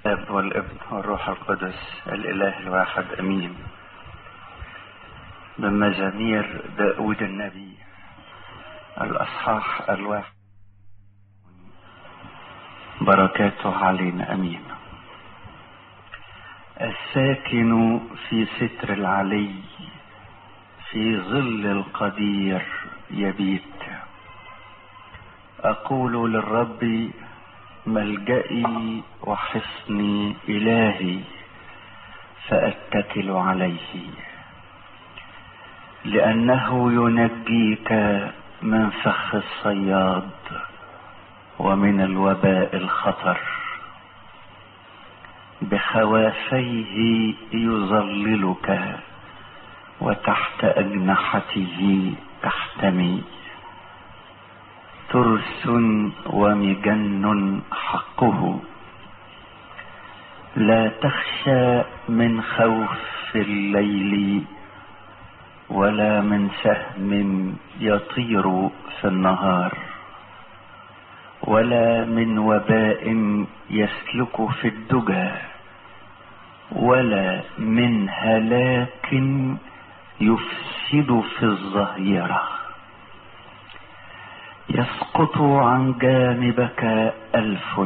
الاب والابن والروح القدس الاله الواحد امين. بمزامير داود النبي الاصحاح الواحد، بركاته علينا امين. الساكن في ستر العلي في ظل القدير يبيت. اقول للرب ملجئي وحصني الهي فاتكل عليه، لانه ينجيك من فخ الصياد ومن الوباء الخطر. بخوافيه يظللك وتحت اجنحته تحتمي. ترس ومجن حقه، لا تخشى من خوف الليل ولا من سهم يطير في النهار، ولا من وباء يسلك في الدجى، ولا من هلاك يفسد في الظهيرة. يسقط عن جانبك 1000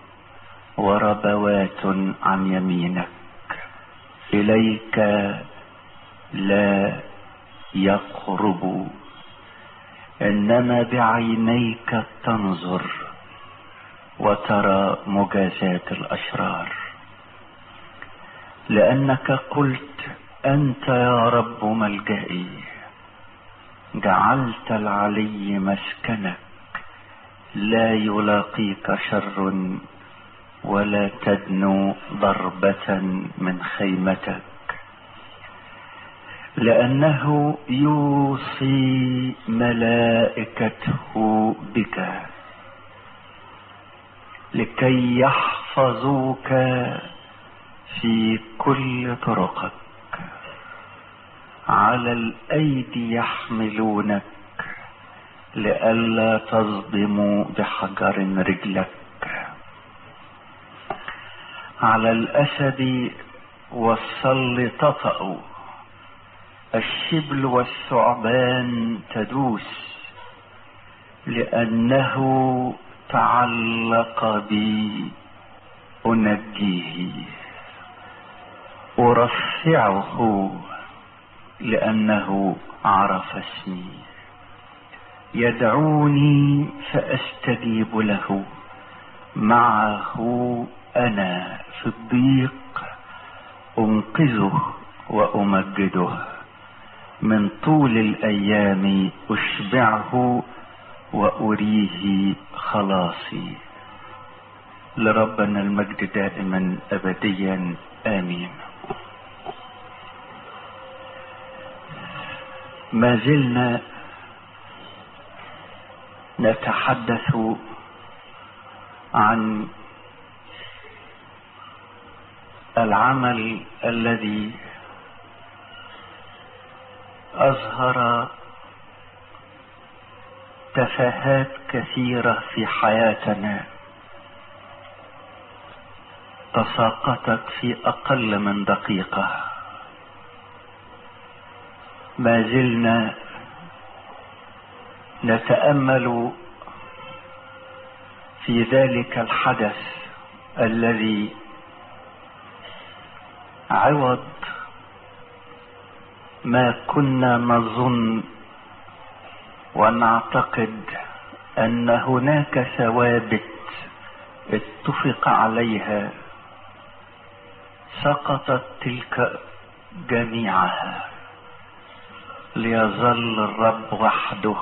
وربوات عن يمينك، إليك لا يقرب. إنما بعينيك تنظر وترى مجازات الأشرار، لأنك قلت أنت يا رب ملجئي. جعلت العلي مسكنك، لا يلاقيك شر ولا تدنو ضربة من خيمتك. لأنه يوصي ملائكته بك لكي يحفظوك في كل طرقك. على الأيدي يحملونك لئلا تصدموا بحجر رجلك. على الأسد والصل تطأ، الشبل والثعبان تدوس. لأنه تعلق بي أنجيه، أرفعه لأنه عرف اسمي. يدعوني فأستجيب له، معه أنا في الضيق. أنقذه وأمجده، من طول الأيام أشبعه وأريه خلاصي. لربنا المجد دائما أبديا آمين. ما زلنا نتحدث عن العمل الذي أظهر تفاهات كثيرة في حياتنا، تساقطت في أقل من دقيقة. ما زلنا نتأمل في ذلك الحدث الذي عوض ما كنا نظن ونعتقد أن هناك ثوابت اتفق عليها، سقطت تلك جميعها، ليظل الرب وحده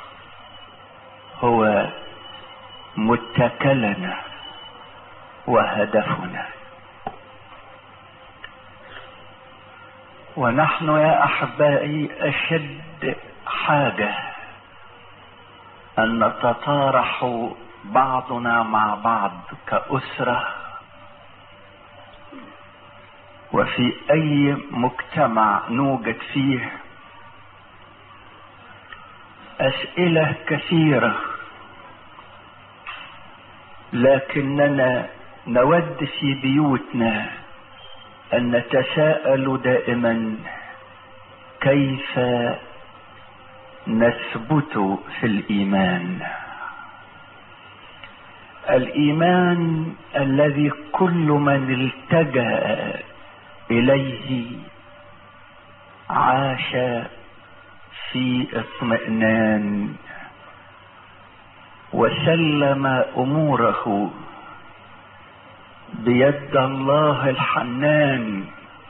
هو متكلنا وهدفنا. ونحن يا أحبائي أشد حاجة أن نتطارح بعضنا مع بعض كأسرة، وفي أي مجتمع نوجد فيه، أسئلة كثيرة لكننا نود في بيوتنا أن نتساءل دائما كيف نثبت في الإيمان، الإيمان الذي كل من التجأ إليه عاش في اطمئنان وسلم أموره بيد الله الحنان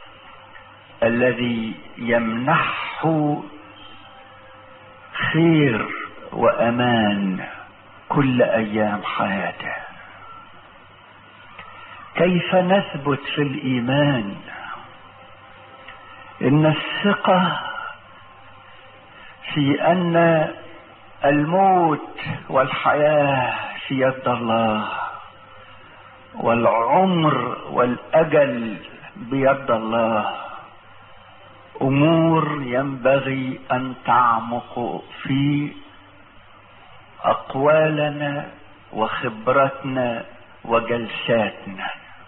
الذي يمنحه خير وأمان كل أيام حياته. كيف نثبت في الإيمان؟ إن الثقة في أن الموت والحياة في يد الله، والعمر والأجل بيد الله، أمور ينبغي أن تعمق في أقوالنا وخبرتنا وجلساتنا.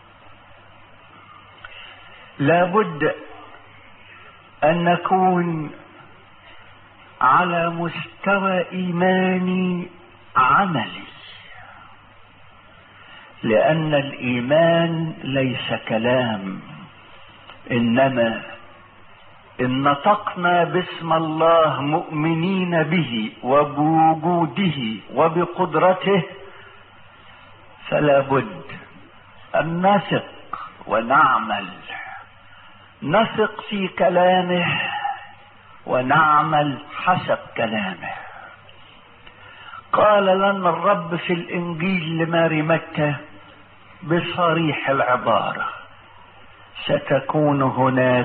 لابد أن نكون على مستوى إيماني عملي، لأن الإيمان ليس كلام، إنما إن نطقنا باسم الله مؤمنين به وبوجوده وبقدرته فلا بد أن نثق ونعمل، نثق في كلامه ونعمل حسب كلامه. قال لنا الرب في الإنجيل لماري متى بصريح العبارة: ستكون هناك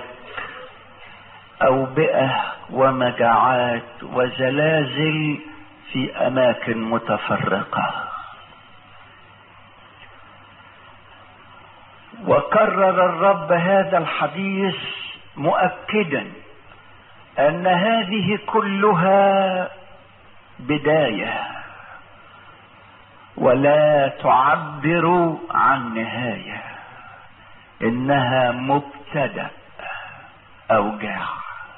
أوبئة ومجاعات وزلازل في أماكن متفرقة. وكرر الرب هذا الحديث مؤكدا أن هذه كلها بداية ولا تعبر عن نهاية، إنها مبتدأ أوجاع.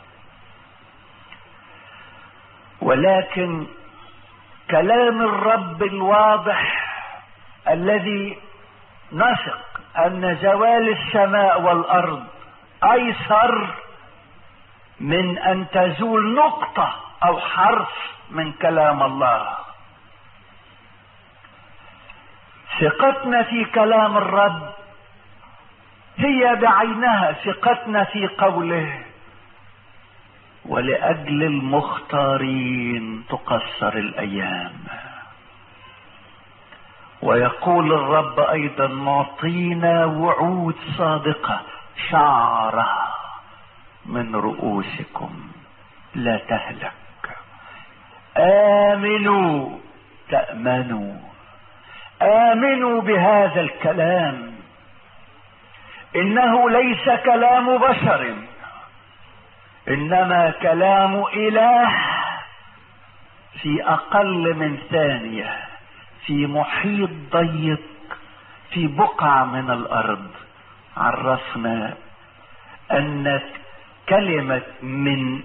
ولكن كلام الرب الواضح الذي نثق أن زوال السماء والأرض أيسر من أن تزول نقطة أو حرف من كلام الله. ثقتنا في كلام الرب هي بعينها ثقتنا في قوله: ولأجل المختارين تقصر الأيام. ويقول الرب أيضا: معطينا وعود صادقة شعرها من رؤوسكم لا تهلك. آمنوا تأمنوا، آمنوا بهذا الكلام، إنه ليس كلام بشر إنما كلام إله في أقل من ثانية، في محيط ضيق، في بقعة من الأرض. عرفنا أن كلمة من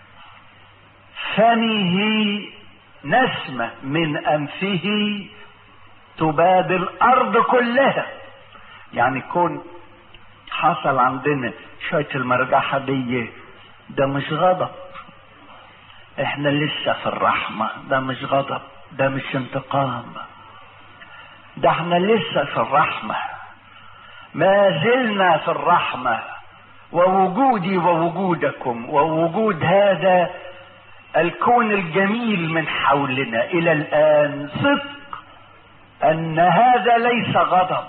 فمه نسمة من أنفه تباد الأرض كلها. يعني كون حصل عندنا شوية المرجحة دي، ده مش غضب، احنا لسه في الرحمة. ده مش غضب، ده مش انتقام، ده احنا لسه في الرحمة، ما زلنا في الرحمة. ووجودي ووجودكم ووجود هذا الكون الجميل من حولنا الى الان صدق ان هذا ليس غضب.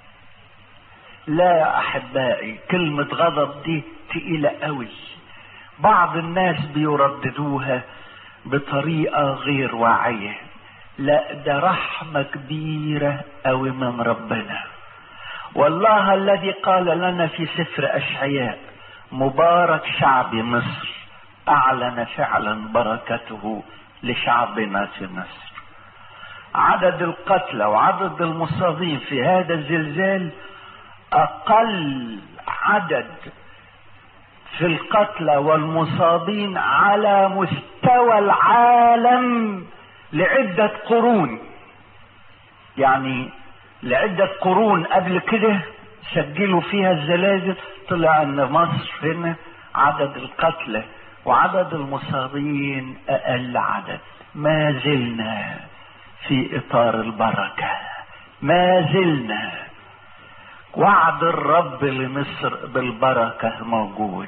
لا احبائي، كلمة غضب دي تقيلة قوي، بعض الناس بيرددوها بطريقة غير واعية. لا، ده رحمة كبيرة قوي من ربنا. والله الذي قال لنا في سفر أشعياء: مبارك شعب مصر، أعلن فعلا بركته لشعبنا في مصر. عدد القتلى وعدد المصابين في هذا الزلزال اقل عدد في القتلى والمصابين على مستوى العالم لعدة قرون. يعني لعدة قرون قبل كده سجلوا فيها الزلازل، طلع ان مصر هنا عدد القتلى وعدد المصابين اقل عدد. ما زلنا في اطار البركة، ما زلنا وعد الرب لمصر بالبركة موجود.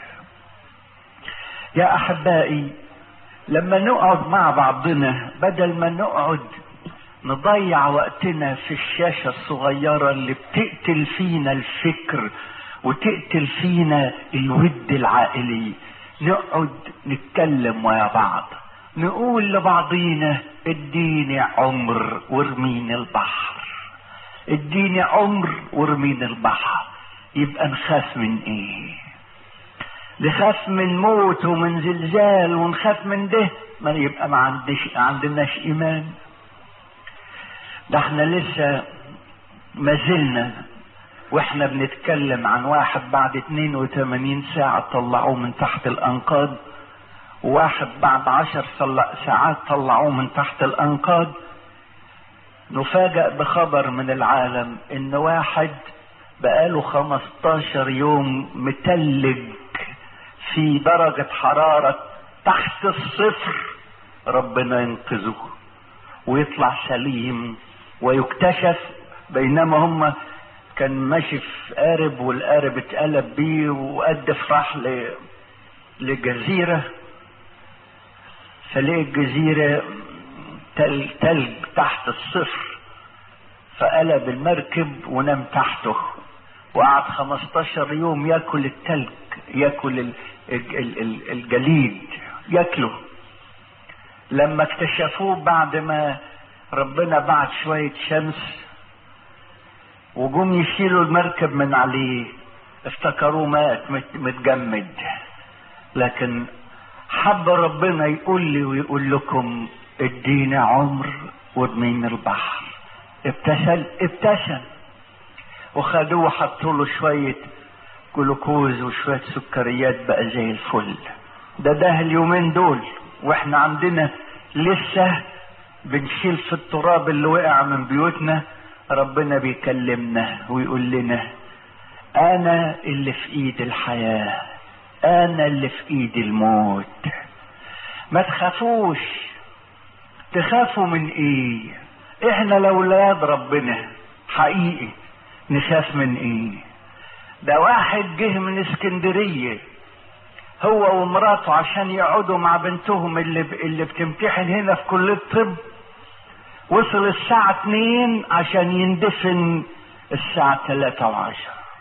يا احبائي، لما نقعد مع بعضنا بدل ما نقعد نضيع وقتنا في الشاشة الصغيرة اللي بتقتل فينا الفكر وتقتل فينا الود العائلي، نقعد نتكلم ويا بعض، نقول لبعضينا اديني عمر وارميني البحر، اديني عمر وارميني البحر. يبقى نخاف من ايه؟ نخاف من موت ومن زلزال ونخاف من ده؟ ما يبقى ما عندناش ايمان. ده احنا لسه ما زلنا واحنا بنتكلم عن واحد بعد 82 ساعة طلعوه من تحت الانقاض، وواحد بعد 10 ساعات طلعوه من تحت الانقاض. نفاجأ بخبر من العالم ان واحد بقاله 15 يوم متلج في درجة حرارة تحت الصفر، ربنا ينقذه ويطلع سليم ويكتشف. بينما هم كان ماشي في قارب والقارب اتقلب بيه وقدف راح لجزيرة، فلقى الجزيرة تلج تحت الصفر، فقلب المركب ونام تحته وقعد 15 يوم ياكل التلج، ياكل الجليد ياكله. لما اكتشفوه بعد ما ربنا بعت شوية شمس وجم يشيلوا المركب من عليه افتكروه مات متجمد. لكن حب ربنا يقول لي ويقول لكم اديني عمر وارميني البحر. ابتسم وخدوه وحطوا له شوية جلوكوز وشوية سكريات بقى زي الفل. ده اليومين دول واحنا عندنا لسه بنشيل في التراب اللي وقع من بيوتنا. ربنا بيكلمنا ويقول لنا انا اللي في ايد الحياة، انا اللي في ايد الموت. ما تخافوش. تخافوا من ايه؟ احنا لأولاد ربنا حقيقي نخاف من ايه؟ ده واحد جه من اسكندرية هو ومراته عشان يقعدوا مع بنتهم اللي بتمتحن هنا في كلية الطب، وصل الساعة 2 عشان يندفن الساعة 3:10.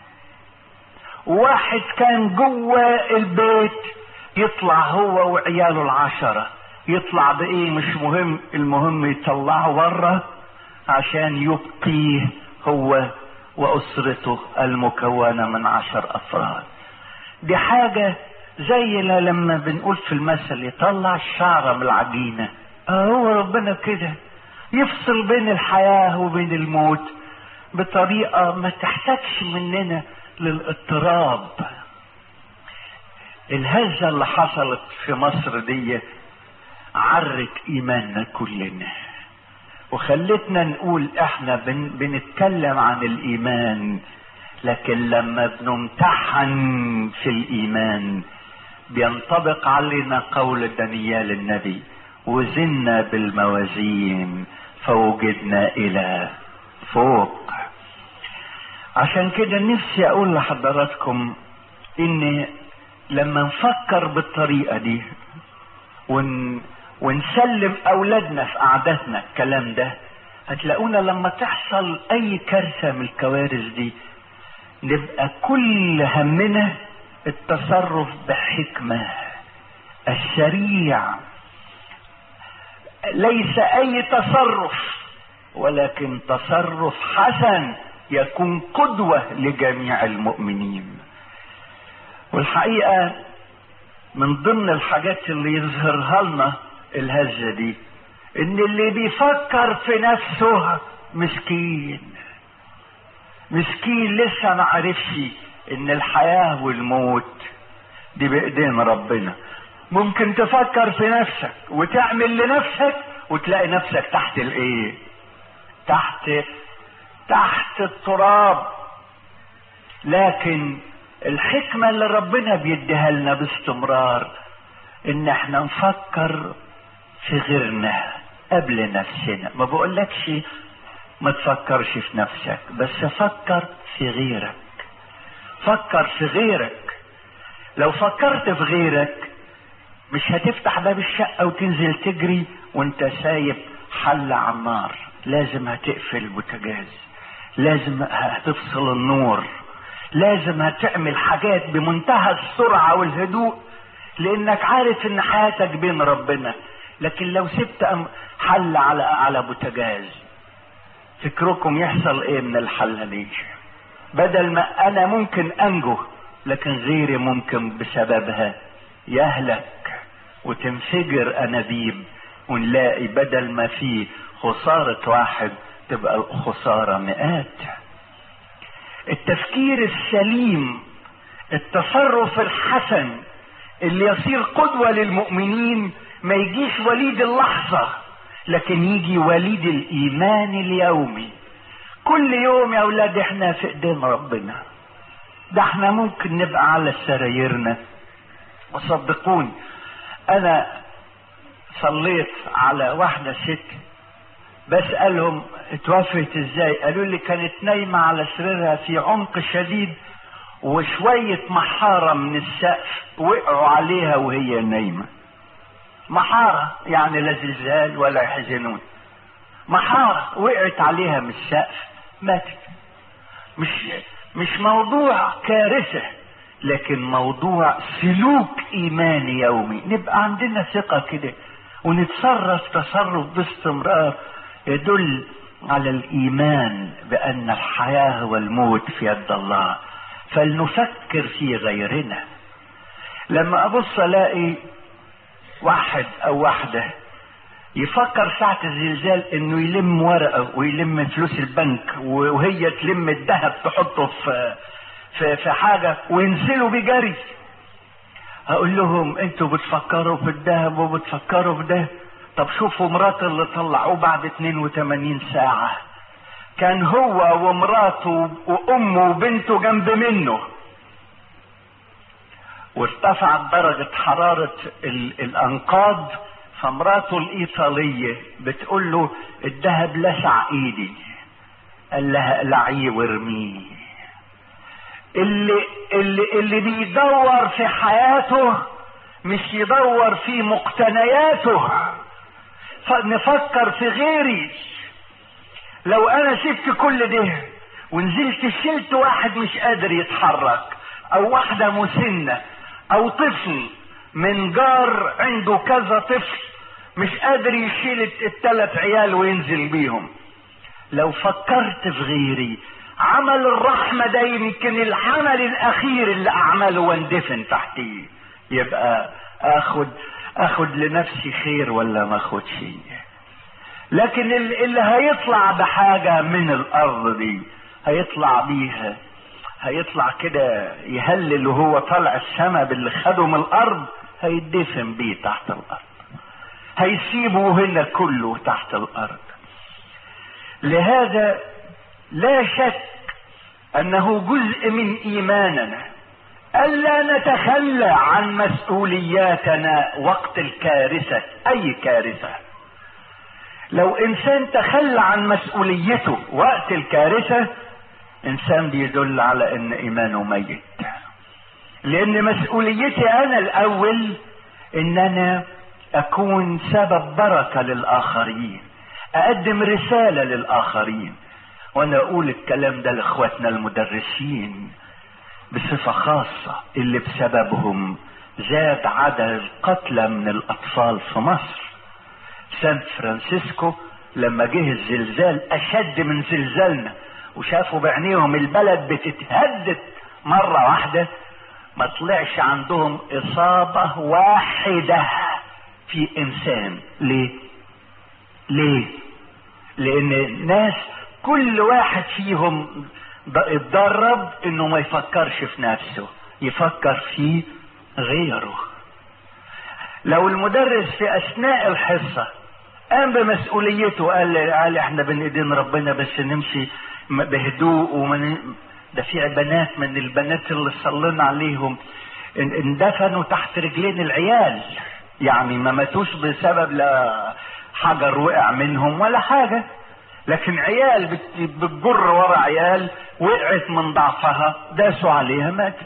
واحد كان جوه البيت يطلع هو وعياله 10، يطلع بايه مش مهم، المهم يطلعه بره عشان يبقيه هو واسرته المكونة من 10 افراد. دي حاجة زي لما بنقول في المثل يطلع الشعرة من العجينة. هو ربنا كده يفصل بين الحياة وبين الموت بطريقة ما تحتاجش مننا للاضطراب. الهزة اللي حصلت في مصر دي عرت ايماننا كلنا وخلتنا نقول احنا بنتكلم عن الايمان، لكن لما بنمتحن في الايمان بينطبق علينا قول دانيال النبي وزنا بالموازين فوجدنا الى فوق. عشان كده نفسي اقول لحضراتكم ان لما نفكر بالطريقة دي ونسلم اولادنا في قعدتنا الكلام ده، هتلاقونا لما تحصل اي كارثة من الكوارث دي نبقى كل همنا التصرف بحكمة السريع، ليس اي تصرف ولكن تصرف حسن يكون قدوة لجميع المؤمنين. والحقيقة من ضمن الحاجات اللي يظهرها لنا الهزة دي ان اللي بيفكر في نفسه مسكين لسه ما عرفش ان الحياة والموت دي بايدين ربنا. ممكن تفكر في نفسك وتعمل لنفسك وتلاقي نفسك تحت الايه؟ تحت التراب. لكن الحكمة اللي ربنا بيديها لنا باستمرار ان احنا نفكر في غيرنا قبل نفسنا. ما بقولكش ما تفكرش في نفسك، بس فكر في غيرك. فكر في غيرك. لو فكرت في غيرك مش هتفتح باب الشقة وتنزل تجري وانت سايب حل على النار. لازم هتقفل البوتاجاز، لازم هتفصل النور، لازم هتعمل حاجات بمنتهى السرعة والهدوء، لانك عارف ان حياتك بين ربنا. لكن لو سبت حل على بوتاجاز، فكركم يحصل ايه من الحلة دي؟ بدل ما انا ممكن انجو، لكن غيري ممكن بسببها يهلك وتنفجر انابيب، ونلاقي بدل ما في خسارة واحد تبقى الخسارة مئات. التفكير السليم، التصرف الحسن اللي يصير قدوة للمؤمنين، ما يجيش وليد اللحظة، لكن يجي وليد الإيمان اليومي. كل يوم يا أولاد احنا في ايدين ربنا. ده احنا ممكن نبقى على سرايرنا. وصدقوني انا صليت على واحدة ست، بسألهم اتوفت ازاي؟ قالوا لي كانت نايمة على سريرها في عمق شديد، وشوية محارة من السقف وقعوا عليها وهي نايمة. محارة يعني لا زلزال ولا يحزنون، محارة وقعت عليها من السقف ماتت. مش موضوع كارثة، لكن موضوع سلوك ايماني يومي. نبقى عندنا ثقة كده ونتصرف تصرف باستمرار يدل على الايمان بان الحياة والموت في يد الله. فلنفكر في غيرنا. لما ابص الاقي واحد او واحدة يفكر ساعة الزلزال انه يلم ورقة ويلم فلوس البنك، وهي تلم الذهب تحطه في حاجة وينزلوا بجري، اقول لهم انتوا بتفكروا في الذهب وبتفكروا في ده. طب شوفوا مرات اللي طلعوه بعد 82 ساعة، كان هو ومراته وامه وبنته جنب منه، وارتفعت درجة حرارة الانقاض، فمراته الايطالية بتقول له الذهب لسع ايدي، قال لها اقلعيه وارميه. اللي بيدور في حياته مش يدور في مقتنياته. فنفكر في غيري. لو انا سبت كل ده ونزلت شلت واحد مش قادر يتحرك، او واحدة مسنة، او طفل من جار عنده كذا طفل مش قادر يشيل ال3 عيال وينزل بيهم، لو فكرت في غيري، عمل الرحمة ده يمكن العمل الاخير اللي اعمله واندفن تحتيه. يبقى اخد لنفسي خير ولا ما اخدش؟ لكن اللي هيطلع بحاجة من الارض دي هيطلع بيها، هيطلع كده يهلل وهو طالع السما باللي خده من الارض، هيدفن بيه تحت الارض، هيسيبه هنا كله تحت الارض. لهذا لا شك انه جزء من ايماننا الا نتخلى عن مسؤولياتنا وقت الكارثة. اي كارثة لو انسان تخلى عن مسؤوليته وقت الكارثة، انسان بيدل على ان ايمانه ميت. لان مسؤوليتي انا الاول ان انا اكون سبب بركة للاخرين، اقدم رسالة للاخرين. وانا اقول الكلام ده لاخواتنا المدرسين بصفة خاصة، اللي بسببهم زاد عدد القتلى من الاطفال في مصر. سان فرانسيسكو لما جه الزلزال اشد من زلزالنا، وشافوا بعينيهم البلد بتتهدد مرة واحدة، ما طلعش عندهم اصابة واحدة في انسان. ليه؟ ليه؟ لان الناس كل واحد فيهم اتدرب انه ما يفكرش في نفسه، يفكر في غيره. لو المدرس في اثناء الحصة قام بمسؤوليته، قال احنا بين ايدين ربنا بس نمشي بهدوء، ده في بنات من البنات اللي صلينا عليهم اندفنوا تحت رجلين العيال، يعني ما ماتوش بسبب لا حجر وقع منهم ولا حاجة، لكن عيال بتجر ورا عيال وقعت من ضعفها داسوا عليها ماتت.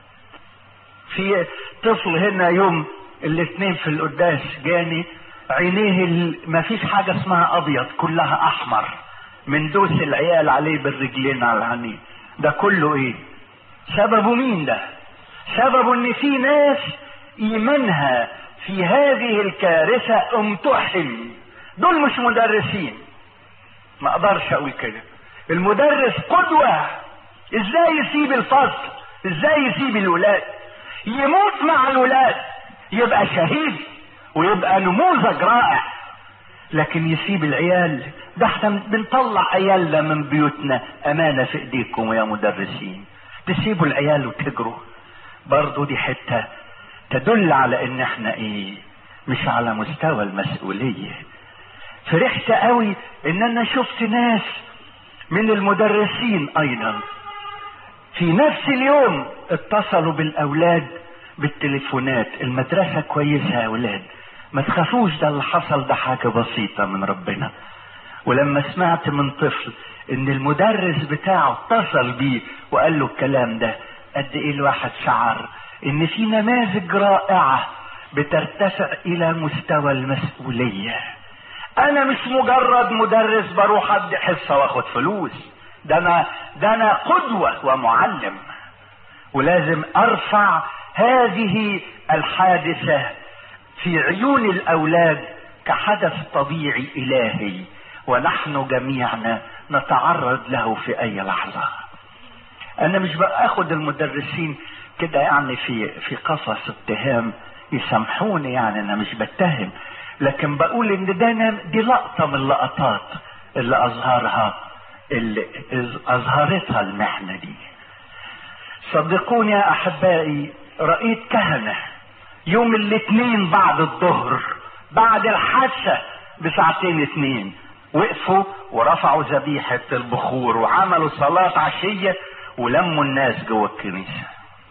في طفل هنا يوم الاثنين في القداس جاني عينيه ما فيش حاجة اسمها ابيض، كلها احمر من دوس العيال عليه بالرجلين على العينين. ده كله ايه؟ سببه مين ده؟ سببه ان في ناس ايمانها في هذه الكارثة امتحن. دول مش مدرسين، ما اقدرش اقول كده. المدرس قدوة، ازاي يسيب الفصل، ازاي يسيب الولاد، يموت مع الولاد، يبقى شهيد ويبقى نموذج رائع. لكن يسيب العيال، ده احنا بنطلع عيالنا من بيوتنا امانة في ايديكم يا مدرسين، تسيبوا العيال وتجروا. برضو دي حتة تدل على ان احنا ايه، مش على مستوى المسؤولية. فرحت قوي ان انا شفت ناس من المدرسين ايضا في نفس اليوم اتصلوا بالاولاد بالتليفونات، المدرسة كويسة يا اولاد، ما تخافوش، ده اللي حصل ده حاجة بسيطة من ربنا. ولما سمعت من طفل ان المدرس بتاعه اتصل بيه وقال له الكلام ده، قد ايه الواحد شعر ان في نماذج رائعة بترتفع الى مستوى المسؤولية. انا مش مجرد مدرس بروح ادي حصة واخد فلوس، ده انا قدوة ومعلم، ولازم ارفع هذه الحادثة في عيون الاولاد كحدث طبيعي الهي، ونحن جميعنا نتعرض له في اي لحظة. انا مش باخد المدرسين كده يعني في قفص اتهام، يسامحوني يعني انا مش بتهم، لكن بقول ان دي لقطة من اللقطات اللي اظهرتها المحنة دي. صدقوني يا احبائي، رأيت كهنة يوم الاثنين بعد الظهر بعد الحادثة بساعتين 2 وقفوا ورفعوا ذبيحة البخور وعملوا صلاة عشية ولموا الناس جوه الكنيسة.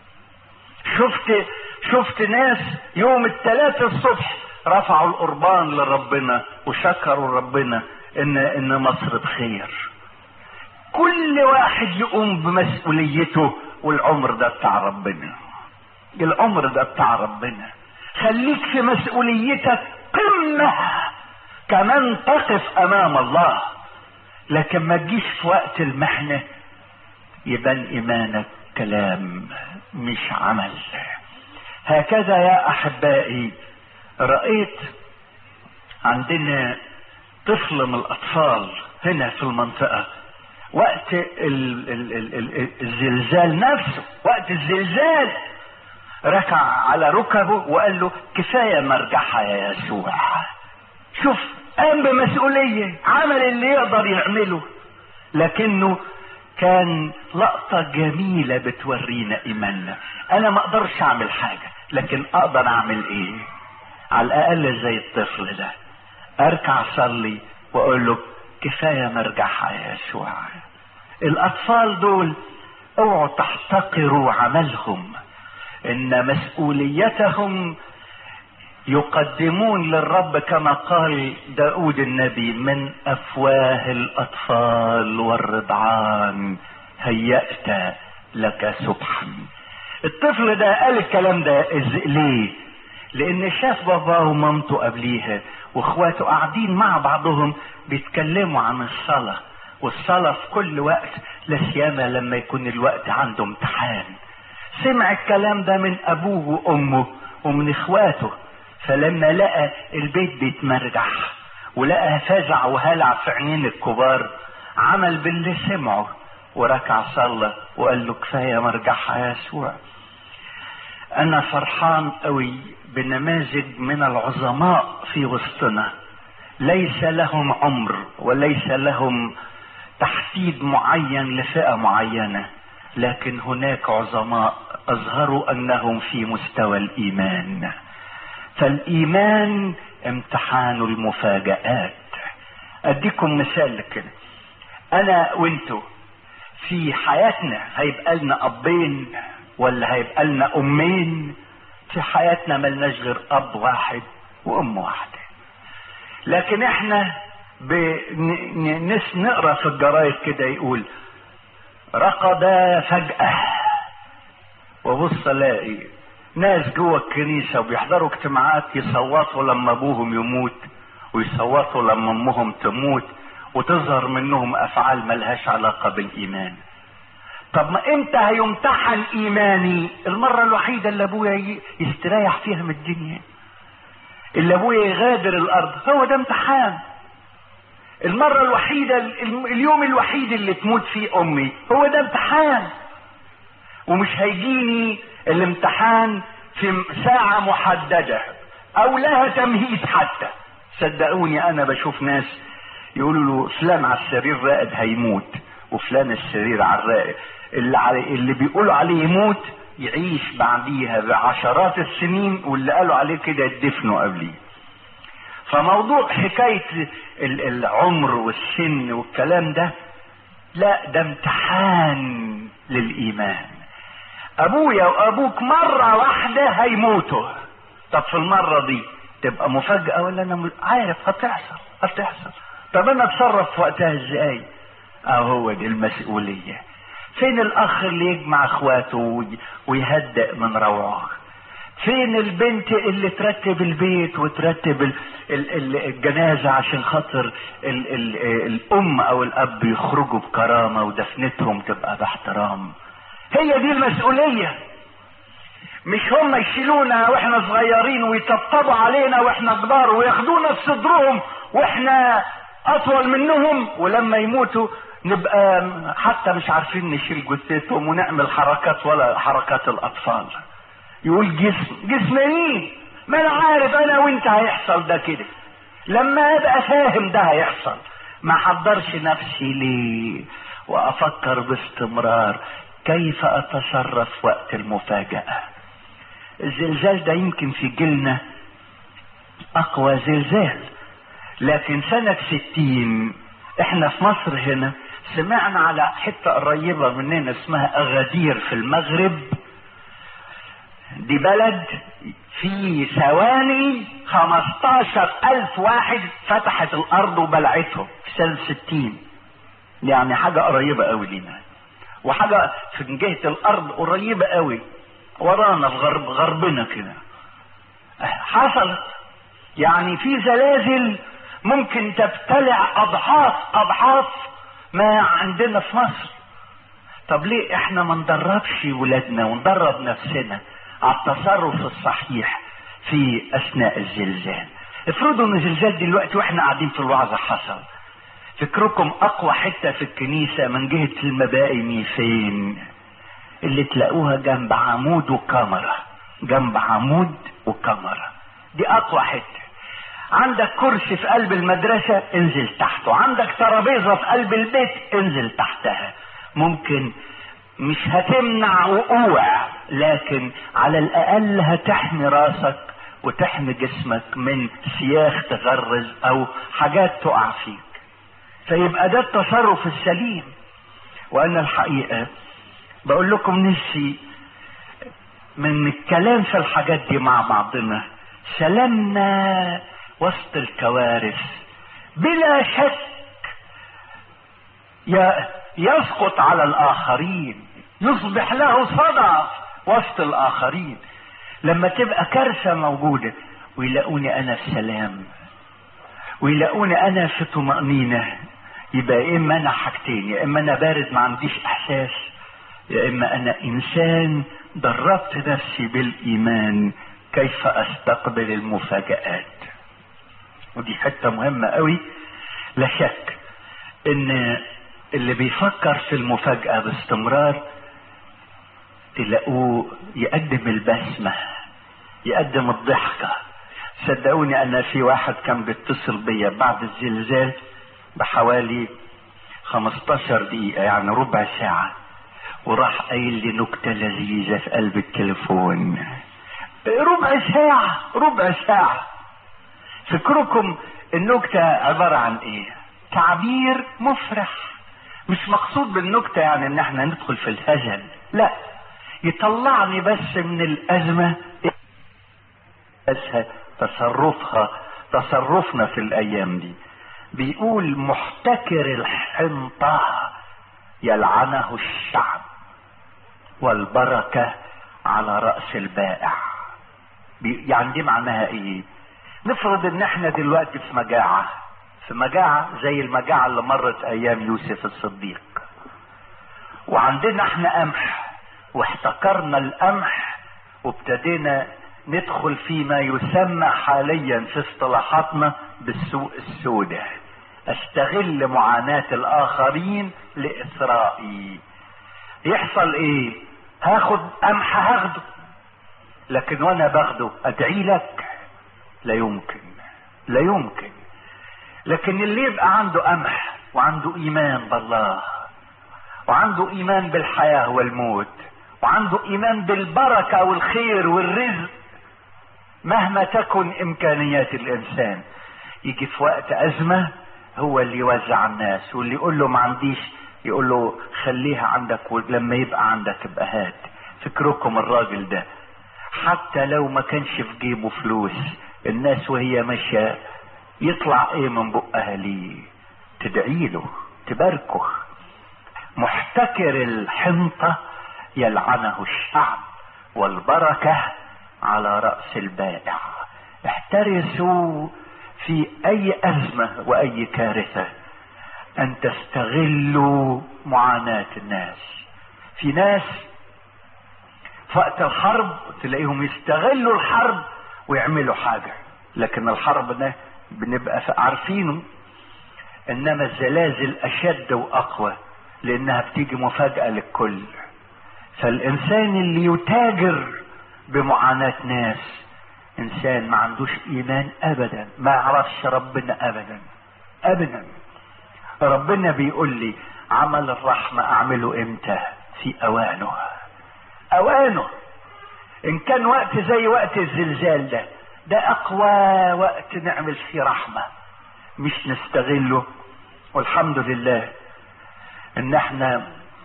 شفت ناس يوم الثلاث الصبح رفعوا القربان لربنا وشكروا ربنا ان مصر بخير. كل واحد يقوم بمسؤوليته، والعمر ده بتاع ربنا، العمر ده بتاع ربنا. خليك في مسؤوليتك قمة كمان تقف امام الله، لكن ما تجيش في وقت المحنة يبان ايمانك كلام مش عمل. هكذا يا احبائي رأيت عندنا طفل من الاطفال هنا في المنطقة وقت الزلزال نفسه، وقت الزلزال ركع على ركبه وقال له كفاية مرجحها يا يسوع. شوف، قام بمسؤولية، عمل اللي يقدر يعمله، لكنه كان لقطة جميلة بتورينا ايماننا. انا ما اقدرش اعمل حاجة، لكن اقدر اعمل ايه؟ على الاقل زي الطفل ده اركع اصلي واقول له كفاية مرجحها يا يسوع. الاطفال دول اوعوا تحتقروا عملهم، ان مسؤوليتهم يقدمون للرب كما قال داود النبي من افواه الاطفال والرضعان هيأت لك سبحا. الطفل ده قال الكلام ده ليه؟ لان شاف باباه ومامته قبليها واخواته قاعدين مع بعضهم بيتكلموا عن الصلاة، والصلاة في كل وقت، لا سيما لما يكون الوقت عنده امتحان. سمع الكلام ده من ابوه وامه ومن اخواته، فلما لقى البيت بيتمرجح ولقى فزع وهلع في عينين الكبار، عمل باللي سمعه وركع صلى وقال له كفاية مرجحها يا يسوع. انا فرحان قوي بنماذج من العظماء في وسطنا ليس لهم عمر وليس لهم تحديد معين لفئة معينة، لكن هناك عظماء اظهروا انهم في مستوى الايمان. فالايمان امتحان المفاجآت. اديكم مثال كده، انا وانتو في حياتنا هيبقى لنا ابين ولا هيبقى لنا امين؟ في حياتنا ملناش غير اب واحد وام واحدة، لكن احنا نقرا في الجرايد كده يقول رقد فجأة، وبص الاقي ناس جوه الكنيسة وبيحضروا اجتماعات يصوتوا لما ابوهم يموت ويصوتوا لما امهم تموت، وتظهر منهم افعال ملهاش علاقة بالايمان. طب ما امتى هيمتحن ايماني؟ المرة الوحيدة اللي ابويا يستريح فيها من الدنيا، اللي ابويا يغادر الارض، هو ده امتحان. المرة الوحيدة، اليوم الوحيد اللي تموت فيه امي، هو ده امتحان. ومش هيجيني الامتحان في ساعة محددة او لها تمهيد حتى. صدقوني انا بشوف ناس يقولوا له فلان على السرير رائد هيموت، وفلان السرير على الرائد اللي بيقولوا عليه يموت يعيش بعديها بعشرات السنين، واللي قالوا عليه كده يدفنوا قبليه. فموضوع حكاية العمر والسن والكلام ده، لا، ده امتحان للإيمان. أبويا وأبوك مرة واحدة هيموتوا، طب في المرة دي تبقى مفاجأة ولا أنا عارف هتحصل؟ طب أنا أتصرف في وقتها إزاي؟ هو دي المسؤولية. فين الأخ اللي يجمع إخواته ويهدئ من روعه؟ فين البنت اللي ترتب البيت وترتب الجنازة عشان خاطر الام او الاب يخرجوا بكرامة ودفنتهم تبقى باحترام؟ هي دي المسؤولية. مش هم يشيلونا واحنا صغيرين ويطبطبوا علينا واحنا كبار وياخدونا في صدرهم واحنا اطول منهم، ولما يموتوا نبقى حتى مش عارفين نشيل جثتهم ونعمل حركات ولا حركات الاطفال. يقول جسم مين؟ ما انا عارف انا وانت هيحصل ده كده. لما ابقى فاهم ده هيحصل ما حضرش نفسي ليه وافكر باستمرار كيف اتصرف وقت المفاجأة. الزلزال ده يمكن في جيلنا اقوى زلزال، لكن سنة 60 احنا في مصر هنا سمعنا على حتة قريبة مننا اسمها اغادير في المغرب. دي بلد في ثواني 15,000 واحد فتحت الارض وبلعتهم في سنة 60. يعني حاجة قريبة قوي لنا، وحاجة في جهة الارض قريبة قوي ورانا في غربنا كده حصلت. يعني في زلازل ممكن تبتلع اضعاف ما عندنا في مصر. طب ليه احنا ما ندربش ولادنا وندرب نفسنا على التصرف الصحيح في اثناء الزلزال؟ افرضوا ان الزلزال دلوقتي واحنا قاعدين في الوعظة حصل، فكركم اقوى حتة في الكنيسة من جهة المباني فين؟ اللي تلاقوها جنب عمود وكاميرا، جنب عمود وكاميرا، دي اقوى حتة. عندك كرسي في قلب المدرسة انزل تحته، عندك ترابيزة في قلب البيت انزل تحتها. ممكن مش هتمنع وقوع، لكن على الاقل هتحمي راسك وتحمي جسمك من سياخ تغرز او حاجات تقع فيك. فيبقى ده التصرف السليم. وانا الحقيقة بقول لكم نفسي من الكلام في الحاجات دي مع بعضنا سلامنا وسط الكوارث بلا شك يسقط على الاخرين، يصبح له صدى وسط الاخرين. لما تبقى كارثة موجودة ويلاقوني انا في سلام ويلاقوني انا في طمأنينة، يبقى اما انا حاجتين، يا اما انا بارد ما عنديش احساس، يا اما انا انسان دربت نفسي بالايمان كيف استقبل المفاجآت. ودي حتة مهمة قوي. لا شك ان اللي بيفكر في المفاجأة باستمرار تلاقوه يقدم البسمة، يقدم الضحكة، صدقوني انا في واحد كان بيتصل بيا بعد الزلزال بحوالي 15 دقيقة، يعني ربع ساعة، وراح قايل لي نكتة لذيذة في قلب التليفون. ربع ساعة. فكركم النكتة عبارة عن ايه؟ تعبير مفرح. مش مقصود بالنكتة يعني ان احنا ندخل في الهزل، لا، يطلعني بس من الازمة. تصرفنا في الايام دي. بيقول محتكر الحنطة يلعنه الشعب والبركة على رأس البائع. يعني دي معناها ايه؟ نفرض ان احنا دلوقتي في مجاعة زي المجاعة اللي مرت ايام يوسف الصديق، وعندنا احنا قمح، واحتكرنا القمح وابتدينا ندخل فيما يسمى حاليا في اصطلاحاتنا بالسوق السوداء. استغل معاناة الاخرين لإثرائي. يحصل ايه؟ هاخد قمح هاخده، لكن وانا باخده ادعي لك؟ لا يمكن. لكن اللي يبقى عنده قمح وعنده ايمان بالله، وعنده ايمان بالحياة والموت، وعنده ايمان بالبركة والخير والرزق مهما تكن امكانيات الانسان، يجي في وقت ازمة هو اللي يوزع الناس، واللي يقول له ما عنديش يقول له خليها عندك، ولما يبقى عندك ابقى هات. فكركم الراجل ده حتى لو ما كانش في جيبه فلوس، الناس وهي ماشية يطلع ايه من بقها ليه؟ تدعي له، تباركه. محتكر الحنطة يلعنه الشعب والبركة على رأس البائع. احترسوا في اي ازمة واي كارثة ان تستغلوا معاناة الناس. في ناس في وقت الحرب تلاقيهم يستغلوا الحرب ويعملوا حاجة، لكن الحرب ده بنبقى عارفينه. انما الزلازل اشد واقوى لانها بتيجي مفاجأة للكل. فالانسان اللي يتاجر بمعاناة ناس انسان ما عندوش ايمان ابدا، ما يعرفش ربنا ابدا. ربنا بيقول لي عمل الرحمة اعمله امتى؟ في اوانه. ان كان وقت زي وقت الزلزال ده اقوى وقت نعمل فيه رحمة، مش نستغله. والحمد لله ان احنا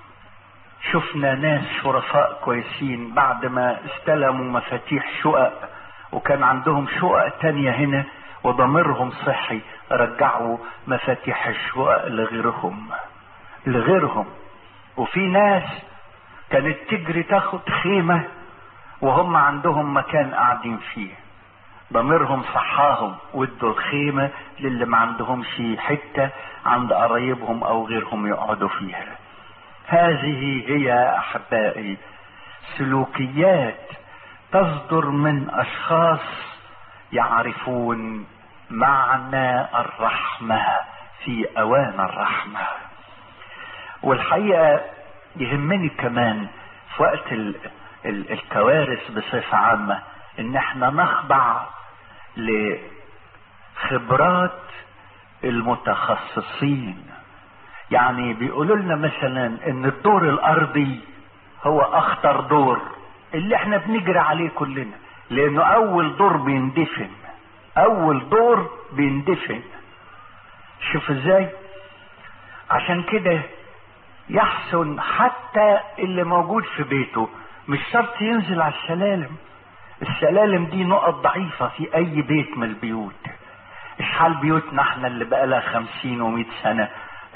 شفنا ناس شرفاء كويسين بعد ما استلموا مفاتيح شقق، وكان عندهم شقق تانية هنا وضميرهم صحي، رجعوا مفاتيح الشقق لغيرهم. وفي ناس كانت تجري تاخد خيمة وهم عندهم مكان قاعدين فيه، ضميرهم صحاهم وادوا الخيمة للي ما عندهمش حتة عند قرايبهم او غيرهم يقعدوا فيها. هذه هي احبائي سلوكيات تصدر من اشخاص يعرفون معنى الرحمة في اوان الرحمة. والحقيقة يهمني كمان في وقت الكوارث بصفة عامة ان احنا نخضع لخبرات المتخصصين. يعني بيقولوا لنا مثلا ان الدور الارضي هو اخطر دور اللي احنا بنجري عليه كلنا، لانه اول دور بيندفن. شوف ازاي. عشان كده يحسن حتى اللي موجود في بيته مش شرط ينزل على السلالم دي نقط ضعيفة في اي بيت من البيوت. اشحال بيوتنا احنا اللي بقالها 50 و100 سنة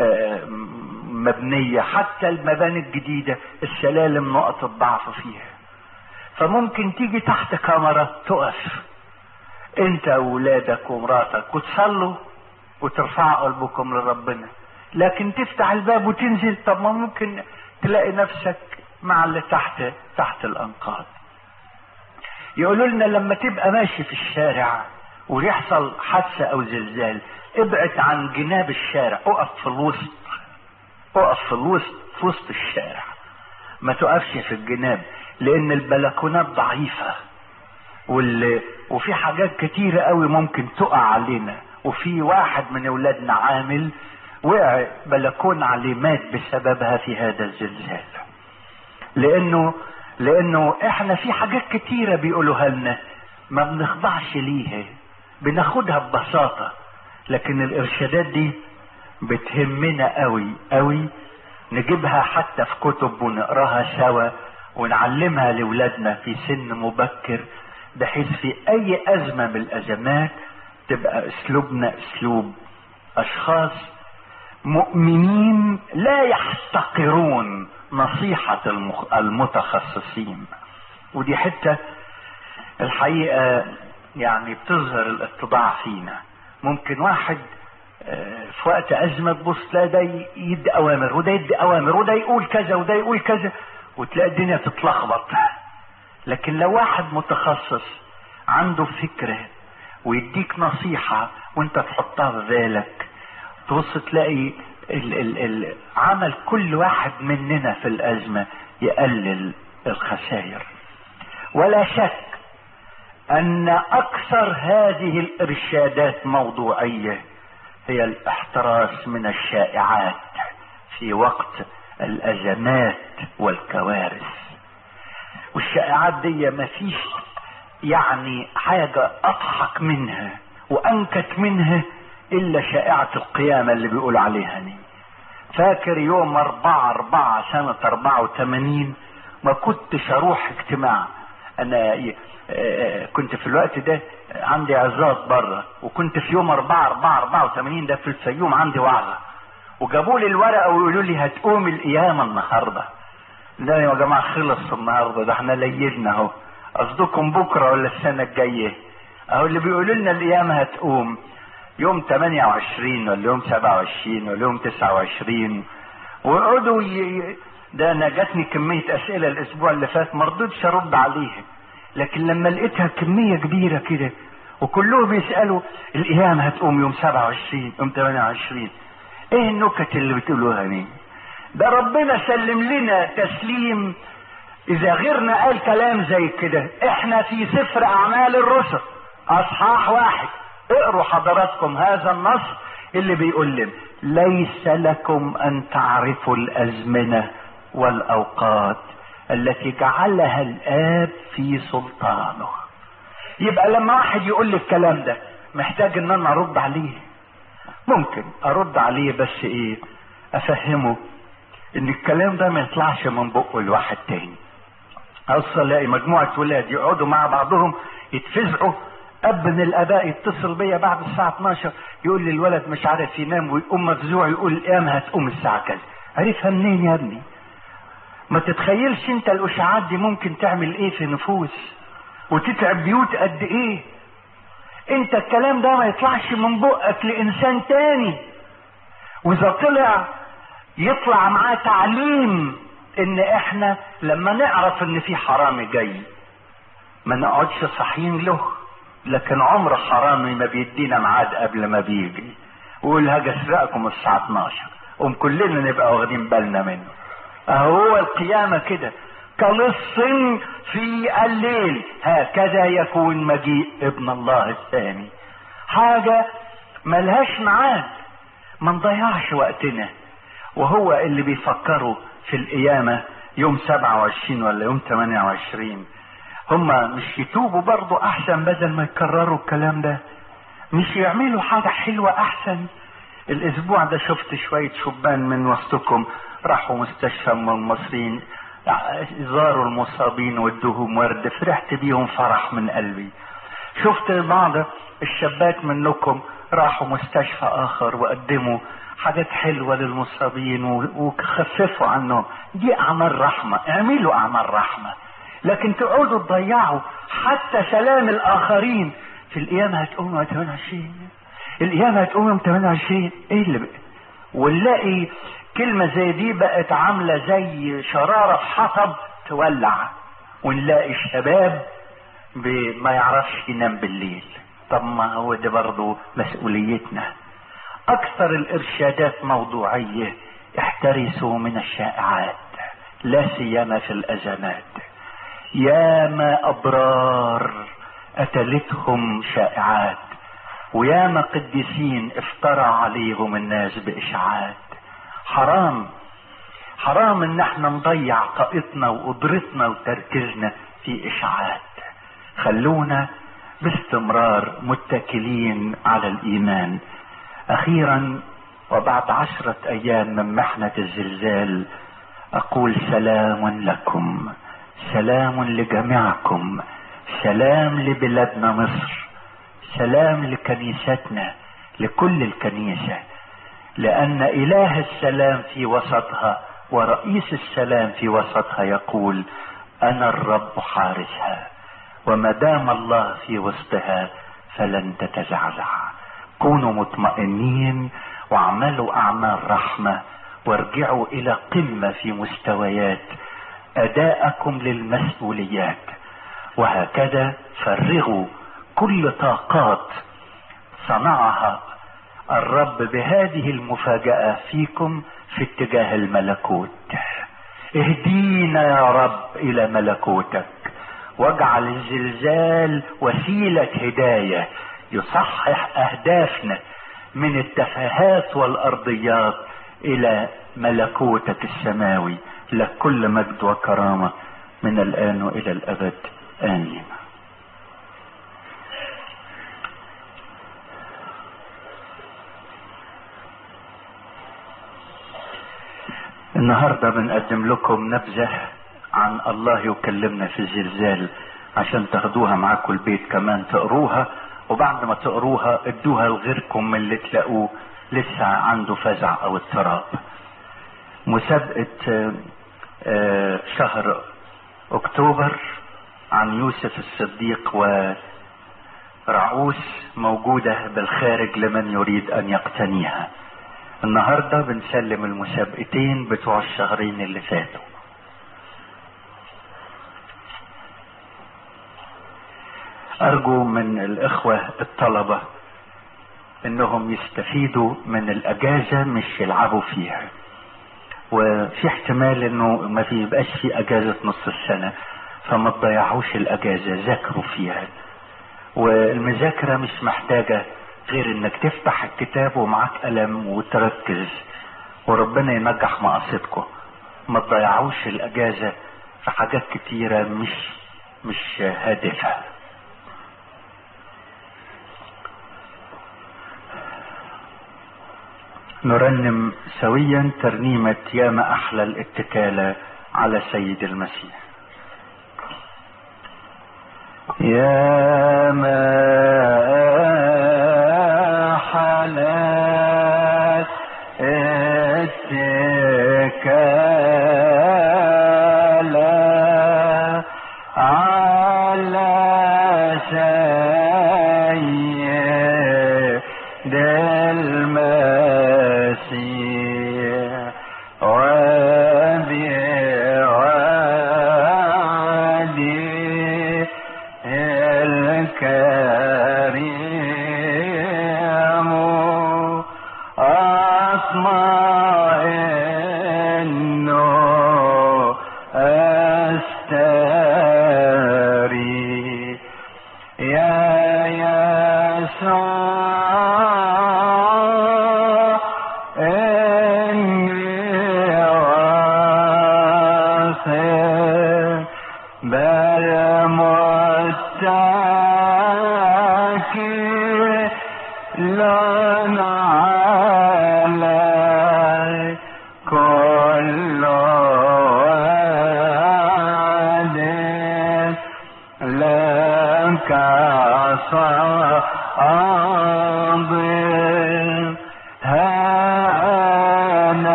مبنية، حتى المباني الجديدة السلالم نقط الضعف فيها. فممكن تيجي تحت كاميرا تقف انت واولادك ومراتك وتصلوا وترفعوا قلبكم لربنا، لكن تفتح الباب وتنزل، طب ما ممكن تلاقي نفسك مع اللي تحت الانقاض. يقولوا لنا لما تبقى ماشي في الشارع ويحصل حادثة او زلزال، ابعد عن جناب الشارع، اقف في وسط الشارع، ما تقفش في الجناب، لان البلكونات ضعيفة وفي حاجات كتيرة قوي ممكن تقع علينا. وفي واحد من اولادنا عامل وقع بلكون عليه مات بسببها في هذا الزلزال. لانه احنا في حاجات كتيرة بيقولوها لنا ما بنخضعش ليها، بناخدها ببساطة، لكن الارشادات دي بتهمنا قوي قوي، نجيبها حتى في كتب ونقراها سوا ونعلمها لاولادنا في سن مبكر، بحيث في اي ازمة من الازمات تبقى اسلوبنا اسلوب اشخاص مؤمنين لا يحتقرون نصيحة المتخصصين. ودي حتة الحقيقة يعني بتظهر الاتضاع فينا. ممكن واحد في وقت ازمة تبص تلاقي ده يدي اوامر وده يدي اوامر وده يقول كذا وده يقول كذا، وتلاقي الدنيا تتلخبط. لكن لو واحد متخصص عنده فكرة ويديك نصيحة وانت تحطها في بالك، تبص تلاقي عمل كل واحد مننا في الازمة يقلل الخسائر. ولا شك ان اكثر هذه الارشادات موضوعية هي الاحتراس من الشائعات في وقت الازمات والكوارث. والشائعات دي ما فيش يعني حاجة اضحك منها وانكت منها الا شائعة القيامة اللي بيقول عليها دي. فاكر يوم 4/4 سنة 84 ما كنتش اروح اجتماع. انا كنت في الوقت ده عندي عظات بره، وكنت في يوم 4/4/84 ده في الفيوم عندي وعظة، وجابوا لي الورقة ويقولوا لي هتقوم القيامة النهاردة. لا يا جماعة خلص النهاردة، ده احنا ليلنا اهو، قصدكم بكرة ولا السنة الجاية؟ اهو اللي بيقولوا لنا القيامة هتقوم يوم 28 ولا يوم 27 ولا يوم 29، ويقعدوا ده انا جاتني كمية اسئلة الاسبوع اللي فات ما رضيتش ارد عليها، لكن لما لقيتها كمية كبيرة كده وكلهم بيسألوا القيامة هتقوم يوم 27 يوم 28، ايه النكت اللي بتقولوها دي؟ ده ربنا سلم لنا تسليم اذا غيرنا قال كلام زي كده. احنا في سفر اعمال الرسل اصحاح 1 اقروا حضراتكم هذا النص اللي بيقول لنا ليس لكم ان تعرفوا الازمنة والاوقات التي جعلها الاب في سلطانه. يبقى لما واحد يقول لي الكلام ده محتاج ان انا ارد عليه. ممكن ارد عليه بس ايه؟ افهمه ان الكلام ده ما يطلعش من بقه لواحد تاني. اوصل الاقي مجموعة ولاد يقعدوا مع بعضهم يتفزعوا، اب من الاباء يتصل بيا بعد الساعة 12 يقول لي الولد مش عارف ينام ويقوم مفزوع يقول القيامة هتقوم الساعة كذا. عرفها منين يا ابني؟ ما تتخيلش انت الاشاعات دي ممكن تعمل ايه في نفوس وتتعب بيوت قد ايه. انت الكلام ده ما يطلعش من بقك لانسان تاني، واذا طلع يطلع معاه تعليم ان احنا لما نعرف ان في حرامي جاي ما نقعدش صاحيين له، لكن عمر حرامي ما بيدينا ميعاد قبل ما بيجي ويقول هاجي اسرقكم الساعة 12 قوم كلنا نبقى واخدين بالنا منه. اهو القيامة كده كلص في الليل هكذا يكون مجيء ابن الله الثاني. حاجة ملهاش ميعاد، ما نضيعش وقتنا. وهو اللي بيفكروا في القيامة يوم 27 ولا يوم 28 هما مش يتوبوا برضو احسن بدل ما يكرروا الكلام ده؟ مش يعملوا حاجة حلوة احسن؟ الاسبوع ده شفت شوية شبان من وسطكم راحوا مستشفى من المصريين زاروا المصابين وادوهم ورد، فرحت بيهم فرح من قلبي. شفت بعض الشابات منكم راحوا مستشفى اخر وقدموا حاجات حلوة للمصابين وخففوا عنهم. دي اعمال رحمة، اعملوا اعمال رحمة، لكن تقعدوا تضيعوا حتى سلام الاخرين. في القيامة هتقوم يوم 28، القيامة هتقوم يوم 28، ايه اللي بقى؟ ونلاقي كلمة زي دي بقت عاملة زي شرارة في حطب تولع، ونلاقي الشباب ما يعرفش ينام بالليل. طب ما هو ده برضو مسؤوليتنا. اكثر الارشادات موضوعية، احترسوا من الشائعات لا سيما في الازمات. يا ما ابرار قتلتهم شائعات، وياما قديسين افترى عليهم الناس باشاعات. حرام ان احنا نضيع طاقتنا وقدرتنا وتركيزنا في اشاعات. خلونا باستمرار متكلين على الايمان. اخيرا وبعد 10 ايام من محنة الزلزال اقول سلام لكم، سلام لجميعكم، سلام لبلادنا مصر، سلام لكنيستنا، لكل الكنيسة، لان اله السلام في وسطها ورئيس السلام في وسطها يقول انا الرب حارسها، وما دام الله في وسطها فلن تتزعزع. كونوا مطمئنين واعملوا اعمال رحمة، وارجعوا الى قمة في مستويات اداءكم للمسؤوليات، وهكذا فرغوا كل طاقات صنعها الرب بهذه المفاجأة فيكم في اتجاه الملكوت. اهدينا يا رب الى ملكوتك، واجعل الزلزال وسيلة هداية يصحح اهدافنا من التفاهات والارضيات الى ملكوتك السماوي. لك كل مجد وكرامة من الان والى الابد، امين. النهاردة بنقدم لكم نبذة عن الله يكلمنا في الزلزال، عشان تاخدوها معاكم البيت كمان تقروها، وبعد ما تقروها ادوها لغيركم من اللي تلاقوه لسه عنده فزع او اضطراب. مسابقة شهر اكتوبر عن يوسف الصديق ورعوس موجودة بالخارج لمن يريد ان يقتنيها. النهاردة بنسلم المسابقتين بتوع الشهرين اللي فاتوا. ارجو من الاخوة الطلبة انهم يستفيدوا من الاجازة مش يلعبوا فيها، وفي احتمال انه ما يبقاش في اجازة نص السنة، فما تضيعوش الاجازة، ذاكروا فيها. والمذاكرة مش محتاجة غير انك تفتح الكتاب ومعاك قلم وتركز، وربنا ينجح مقاصدكم. ما تضيعوش الاجازة في حاجات كتيرة مش هادفة. نرنم سويا ترنيمة يا ما احلى الاتكال على سيد المسيح. يا ما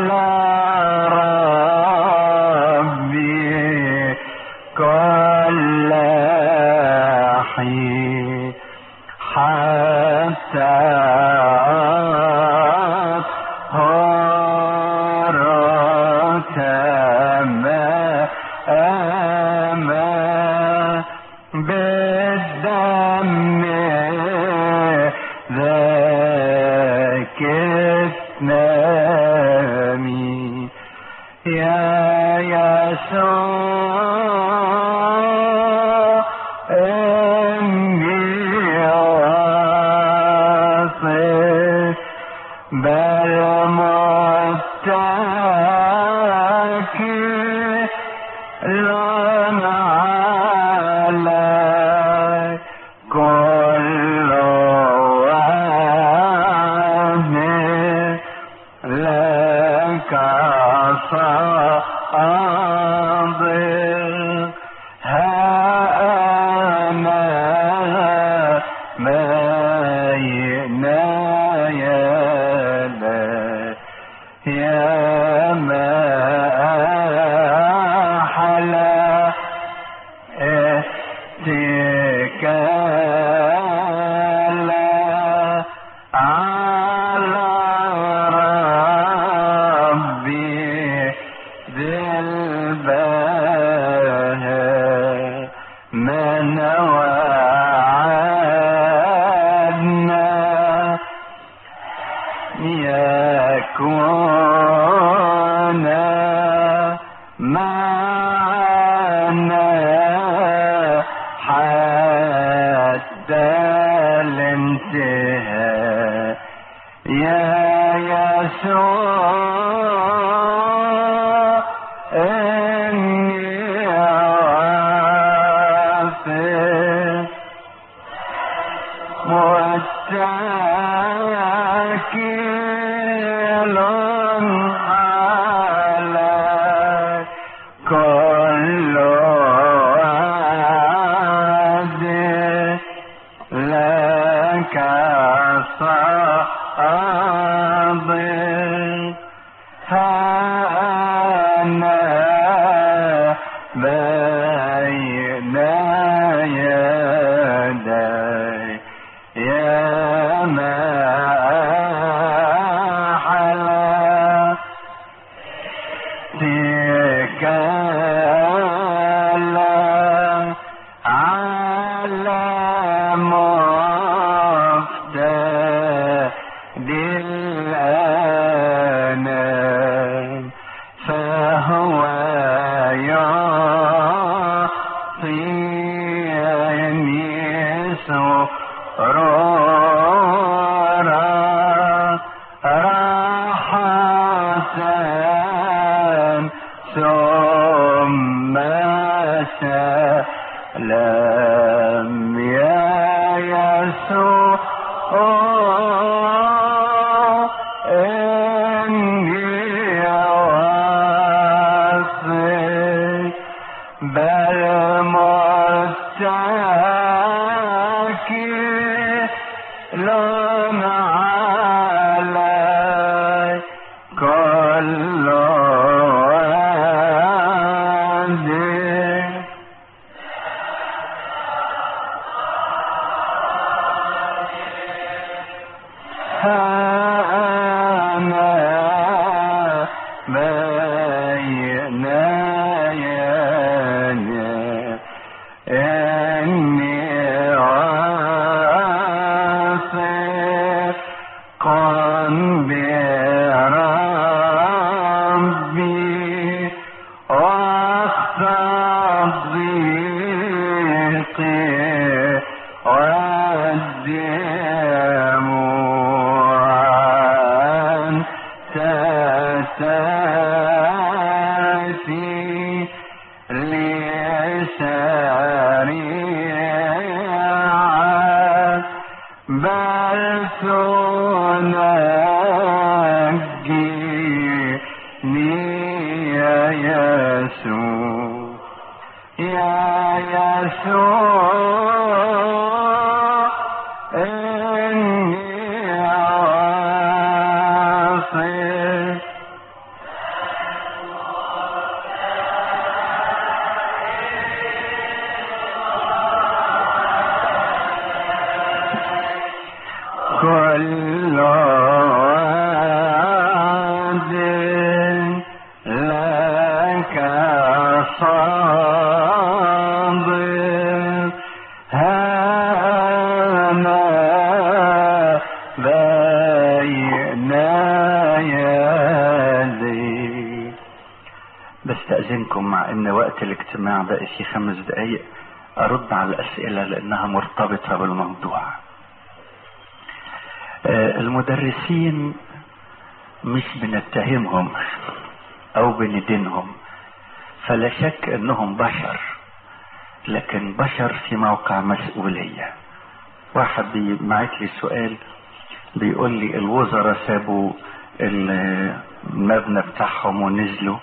قال تنامي يا يسوع إني واثق بالمتكل عليك كل وعد لك صادق ها أنا بين يديك يا ما أحلى اتكال على ربي ذي البهاء من وعدنا يكون معنا حتى الانتهاء يا يسوع إني واثق متكل عليك كل وعد لك صادق ها أنا بين يديك يا ما أحلى اتكال على مفتدي الأنام فهو يعطيني سرورا راحة ثم سلام يا يسوع إني واثق بالمتكل عليك كل وعد أنا بين يديك إني واثق بربي واخفض ضيقي والدموع تأتي لي سريعا بل تنجيني يا يسوع يا يسوع إني واثق كل وعد لك صادق ها أنا بين عيالي. بستأذنكم مع ان وقت الاجتماع بقى في 5 دقايق ارد على الاسئلة لانها مرتبطة بالموضوع. المدرسين مش بنتهمهم او بندينهم، فلا شك انهم بشر، لكن بشر في موقع مسؤولية. واحد بعت لي سؤال بيقول لي الوزراء سابوا المبنى بتاعهم ونزلوا،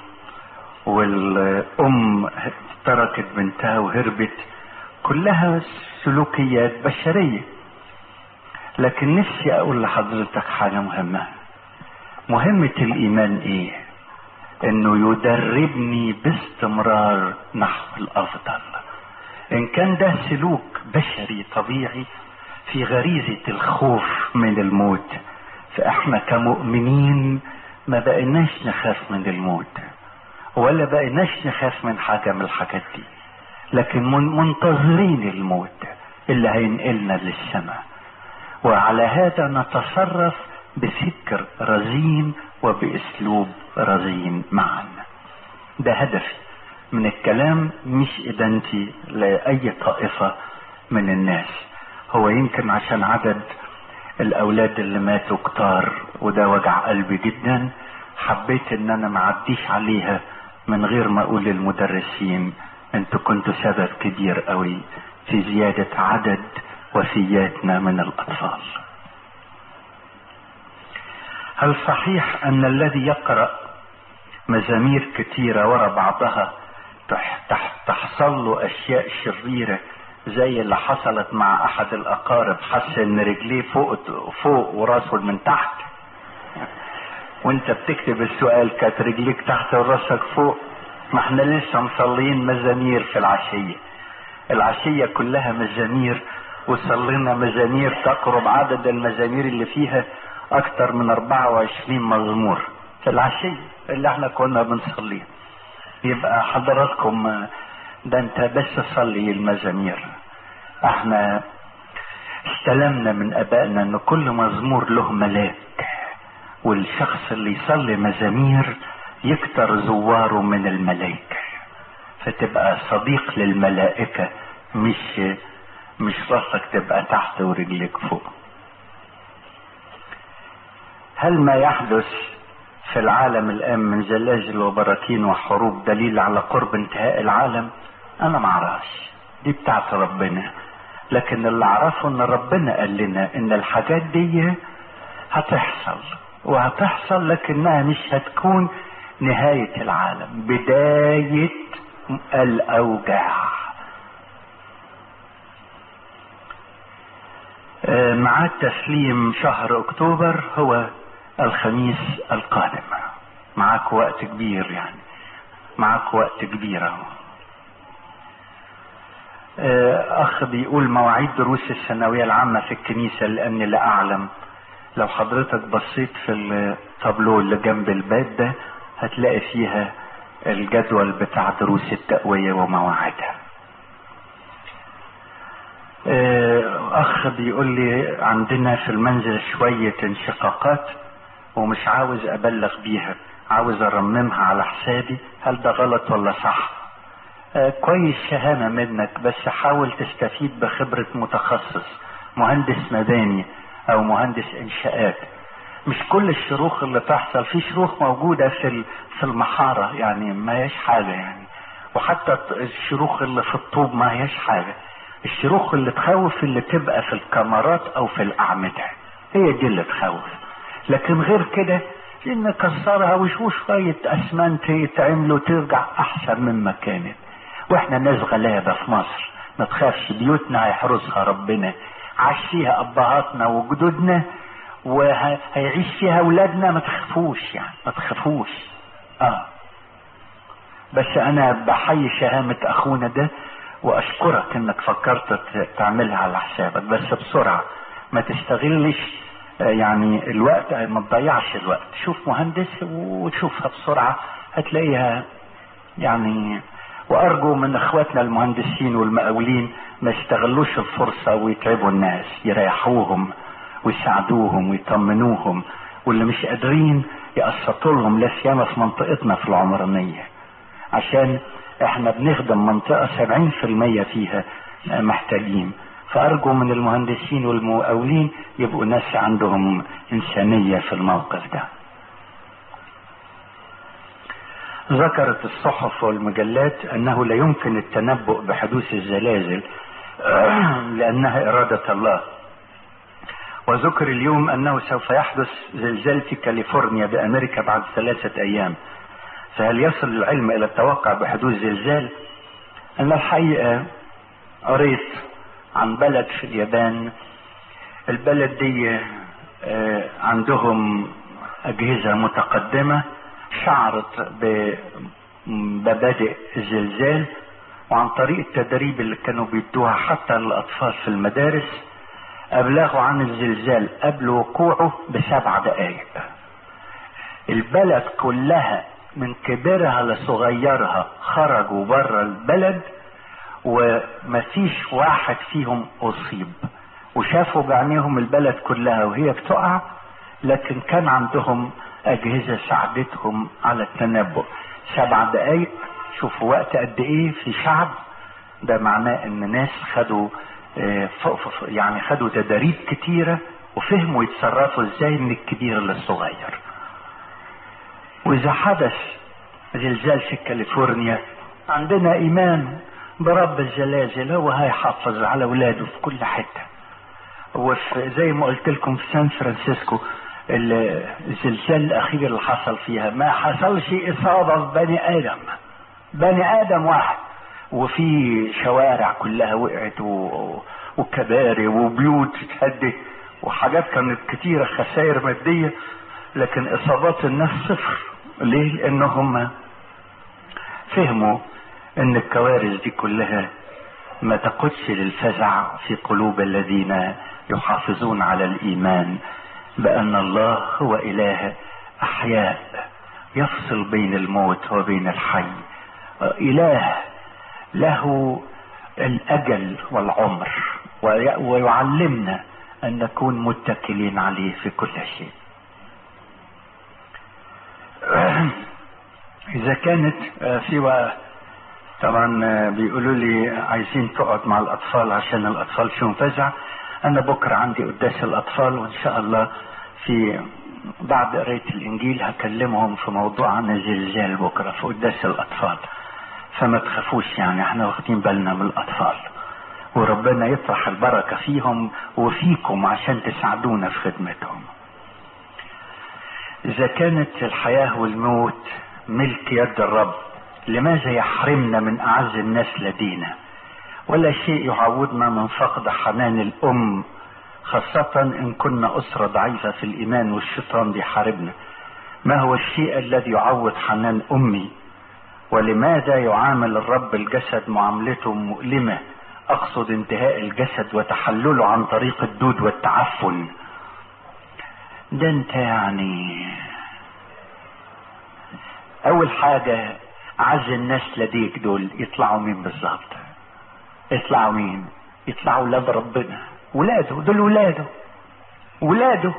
والام تركت بنتها وهربت، كلها سلوكيات بشرية. لكن نفسي اقول لحضرتك حاجة مهمة. مهمة الايمان ايه؟ انه يدربني باستمرار نحو الافضل. ان كان ده سلوك بشري طبيعي في غريزة الخوف من الموت، فاحنا كمؤمنين ما بقيناش نخاف من الموت ولا بقيناش نخاف من حاجة من الحاجات دي، لكن منتظرين الموت اللي هينقلنا للسماء. وعلى هذا نتصرف بفكر رزين وباسلوب رزين معا. ده هدفي من الكلام، مش ادانتي لاي طائفة من الناس. هو يمكن عشان عدد الاولاد اللي ماتوا كتار وده وجع قلبي جدا، حبيت ان انا معديش عليها من غير ما اقول للمدرسين انتوا كنتوا سبب كبير قوي في زيادة عدد وفياتنا من الاطفال. هل صحيح ان الذي يقرأ مزامير كتيرة ورا بعضها تحصل له اشياء شريرة زي اللي حصلت مع احد الاقارب؟ حس ان رجليه فوق وراسه من تحت، وانت بتكتب السؤال كانت رجليك تحت وراسك فوق. ما احنا لسه مصلين مزامير في العشية كلها مزامير، وصلينا مزامير تقرب عدد المزامير اللي فيها اكتر من 24 مزمور في العشية اللي احنا كنا بنصليه. يبقى حضراتكم ده انت بس صلي المزامير. احنا استلمنا من ابائنا ان كل مزمور له ملاك، والشخص اللي يصلي مزامير يكتر زواره من الملائكة، فتبقى صديق للملائكة، مش راسك تبقى تحت ورجلك فوق. هل ما يحدث في العالم الان من زلازل وبراكين وحروب دليل على قرب انتهاء العالم؟ انا ما اعرفش، دي بتاعت ربنا. لكن اللي اعرفه ان ربنا قال لنا ان الحاجات دي هتحصل لكنها مش هتكون نهاية العالم، بداية الاوجاع. مع تسليم شهر اكتوبر هو الخميس القادم. معاك وقت كبير، يعني معاك وقت كبير. اخ بيقول مواعيد دروس الثانوية العامة في الكنيسة لاني لا اعلم. لو حضرتك بصيت في التابلو اللي جنب الباب ده هتلاقي فيها الجدول بتاع دروس التقوية ومواعيدها. اخ بيقول لي عندنا في المنزل شوية انشقاقات ومش عاوز ابلغ بيها، عاوز ارممها على حسابي، هل ده غلط ولا صح؟ كويس، شهامة منك، بس حاول تستفيد بخبرة متخصص، مهندس مباني او مهندس انشاءات. مش كل الشروخ اللي تحصل، في شروخ موجودة في المحارة يعني ما هيش حاجة يعني، وحتى الشروخ اللي في الطوب ما هيش حاجة. الشروخ اللي تخوف اللي تبقى في الكمرات او في الاعمدة، هي دي اللي تخوف. لكن غير كده نكسرها وشوش شوية اسمنت يتعملوا ترجع احسن مما كانت. واحنا ناس غلابة في مصر ما تخافش، بيوتنا هيحرسها ربنا، عاش فيها ابهاتنا وجدودنا وهيعيش فيها اولادنا، ما تخافوش يعني، ما تخافوش. بس انا بحيي شهامة اخونا ده واشكرك انك فكرت تعملها على حسابك، بس بسرعة ما تستغلش يعني الوقت، ما تضيعش الوقت. شوف مهندس وتشوفها بسرعة هتلاقيها يعني. وارجو من اخواتنا المهندسين والمقاولين ما يستغلوش الفرصة ويتعبوا الناس، يريحوهم ويساعدوهم ويطمنوهم، واللي مش قادرين يقسطوا لهم لا سيما في منطقتنا في العمرانية، عشان احنا بنخدم منطقة 70% فيها محتاجين. فارجو من المهندسين والمقاولين يبقوا ناس عندهم انسانية في الموقف ده. ذكرت الصحف والمجلات انه لا يمكن التنبؤ بحدوث الزلازل لانها ارادة الله، وذكر اليوم انه سوف يحدث زلزال في كاليفورنيا بامريكا بعد 3 ايام. فهل يصل العلم الى التوقع بحدوث زلزال؟ انا الحقيقة قريت عن بلد في اليابان، البلد دي عندهم اجهزة متقدمة شعرت بمبادئ الزلزال، وعن طريق التدريب اللي كانوا بيدوها حتى للاطفال في المدارس ابلغوا عن الزلزال قبل وقوعه ب7 دقائق. البلد كلها من كبيرها لصغيرها خرجوا بره البلد ومفيش واحد فيهم اصيب، وشافوا بعينيهم البلد كلها وهي بتقع، لكن كان عندهم اجهزة ساعدتهم على التنبؤ. 7 دقائق، شوفوا وقت قد ايه في شعب. ده معناه ان ناس خدوا يعني خدوا تدريب كتيرة وفهموا يتصرفوا ازاي من الكبير للصغير. واذا حدث زلزال في كاليفورنيا عندنا ايمان برب الزلازل، هو هيحافظ على اولاده في كل حتة. وزي ما قلت لكم في سان فرانسيسكو الزلزال الاخير اللي حصل فيها ما حصلش اصابة في بني ادم واحد، وفي شوارع كلها وقعت وكباري وبيوت اتهدت وحاجات كانت كتيرة، خسائر مادية، لكن اصابات الناس 0. ليه؟ لانهم فهموا ان الكوارث دي كلها ما تقودش للفزع في قلوب الذين يحافظون على الايمان بان الله هو اله احياء يفصل بين الموت وبين الحي، اله له الاجل والعمر، ويعلمنا ان نكون متكلين عليه في كل شيء. اذا كانت في طبعا بيقولوا لي عايزين تقعد مع الاطفال عشان الاطفال فيهم فزع. انا بكره عندي قداس الاطفال، وان شاء الله في بعد قرايه الانجيل هكلمهم في موضوع عن الزلزال بكره في قداس الاطفال، فما تخافوش، يعني احنا واخدين بالنا من الاطفال، وربنا يطرح البركه فيهم وفيكم عشان تساعدونا في خدمتهم. اذا كانت الحياه والموت ملك يد الرب، لماذا يحرمنا من اعز الناس لدينا؟ ولا شيء يعوضنا من فقد حنان الام، خاصة ان كنا اسرة ضعيفة في الايمان والشيطان بيحاربنا. ما هو الشيء الذي يعوض حنان امي؟ ولماذا يعامل الرب الجسد معاملته مؤلمة؟ اقصد انتهاء الجسد وتحلله عن طريق الدود والتعفن. ده انت يعني اول حاجة اعز الناس لديك دول يطلعوا مين بالظبط؟ يطلعوا مين؟ يطلعوا ولاد ربنا، ولاده، دول ولاده.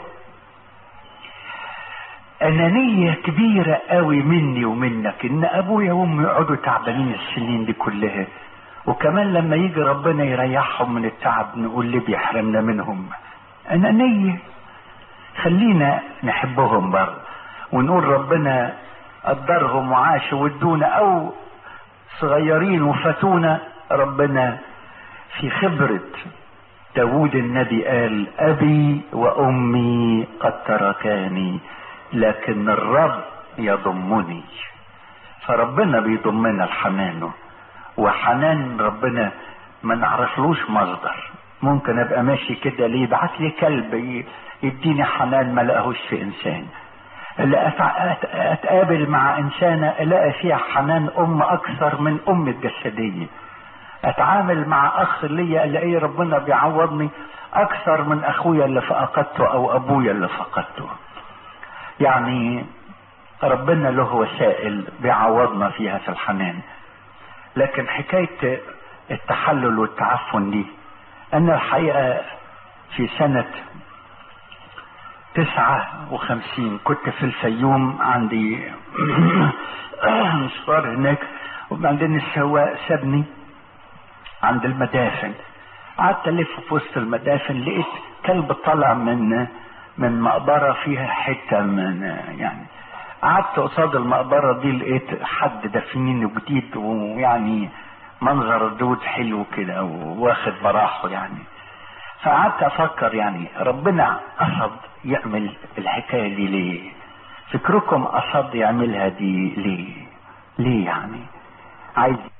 انانية كبيرة قوي مني ومنك ان ابويا وامي يقعدوا تعبانين السنين دي كلها، وكمان لما يجي ربنا يريحهم من التعب نقول ليه بيحرمنا منهم؟ انانية. خلينا نحبهم برضه ونقول ربنا قدرهم وعاشوا وادونا، او صغيرين وفاتونا. ربنا في خبرة داود النبي قال ابي وامي قد تركاني لكن الرب يضمني. فربنا بيضمنا الحنان، وحنان ربنا ما نعرفلوش مصدر. ممكن ابقى ماشي كده ليه يبعت لي كلب يديني حنان ما لقاهوش في انسان، اللي اتقابل مع انسانة الاقي فيها حنان ام اكثر من ام الجسدية، اتعامل مع اخ ليا الاقي ربنا بيعوضني اكثر من اخويا اللي فقدته او ابويا اللي فقدته. يعني ربنا له وسائل بيعوضنا فيها في الحنان. لكن حكاية التحلل والتعفن دي، انا الحقيقة في سنة 59 كنت في الفيوم، عندي مشوار هناك، وبعدين السواق سابني عند المدافن. قعدت الف في وسط المدافن، لقيت كلب طلع من مقبرة فيها حتة من يعني. قعدت قصاد المقبرة دي، لقيت حد دفنينه جديد، ويعني منظر الدود حلو كده واخد براحه يعني. فقعدت افكر يعني ربنا قصد يعمل الحكاية دي ليه؟ فكركم قصد يعملها دي ليه يعني؟ عايز